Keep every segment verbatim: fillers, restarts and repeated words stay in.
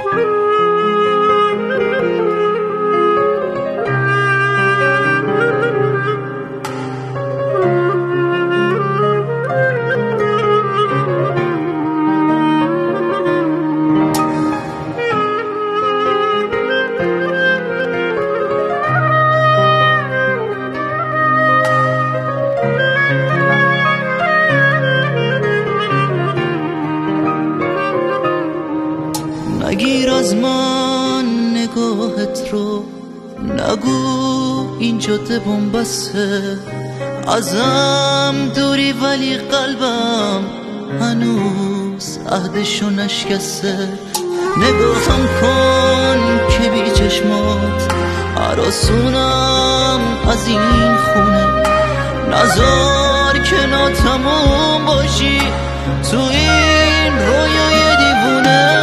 نگیر از من نگاهت رو، نگو این جاده بنبسته، ازم دوری ولی قلبم هنوز عهدشو نشکسته. نگاهم کن که بی چشمات هراسونم از این خونه، نزار که ناتموم باشی تو این رویای دیوونه.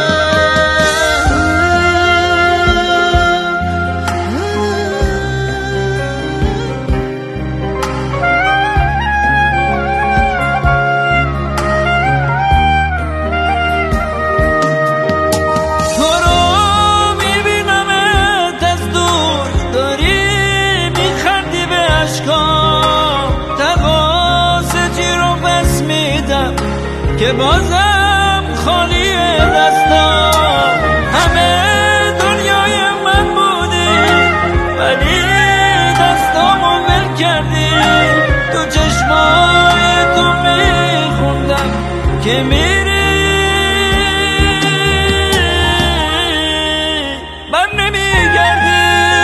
که بازم خالی دستام، همه دنیای من بودی ولی دستامو ول کردی. تو چشمای تو میخوندم که میری بر نمیگردی.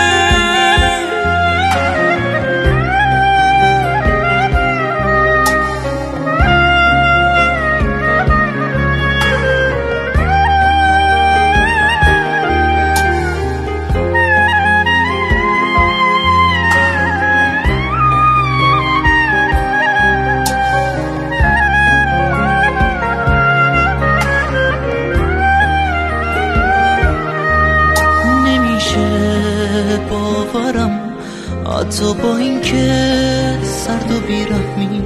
باورم حتی با این که سرد و بیرحمی،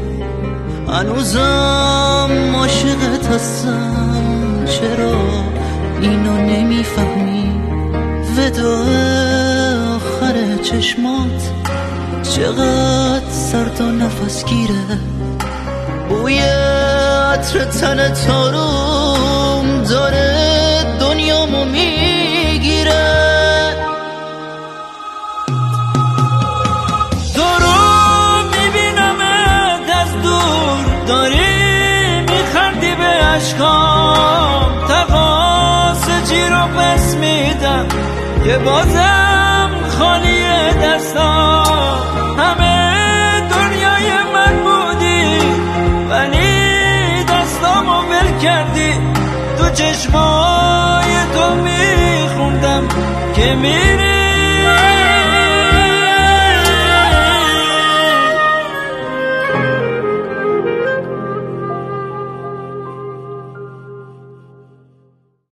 هنوزم عاشقت هستم. چرا اینو نمیفهمی؟ وداع آخر چشمات چقدر سرد و نفس گیره، بوی عطر تن تاروم داره دنیامو میگیره. تقاس جی رو پس میدم که بازم خالی دستام، همه دنیای من بودی ولی دستامو ول کردی. تو چشمای تو میخوندم که میری